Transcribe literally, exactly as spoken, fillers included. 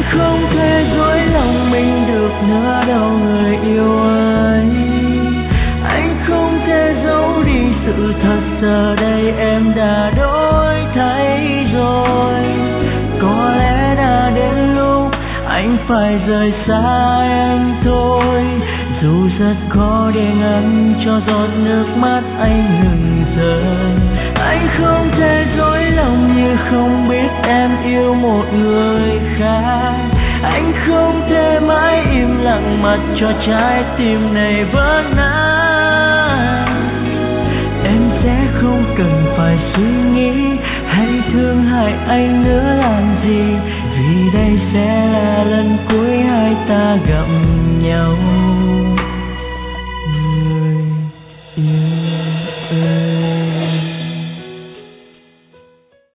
không thể dối lòng mình được nữa đâu người yêu ơi. Anh không thể giấu đi sự thật, giờ đây em đã đổi thay rồi. Có lẽ đã đến lúc anh phải rời xa em thôi. Dù rất khó để ngăn cho giọt nước mắt anh ngừng rơi. Anh không thể dối lòng như không biết em yêu một người khác. Anh không thể mãi im lặng mặc cho trái tim này vỡ nát. Em sẽ không cần phải suy nghĩ hay thương hại anh nữa làm gì, vì đây sẽ là lần cuối hai ta gặp nhau.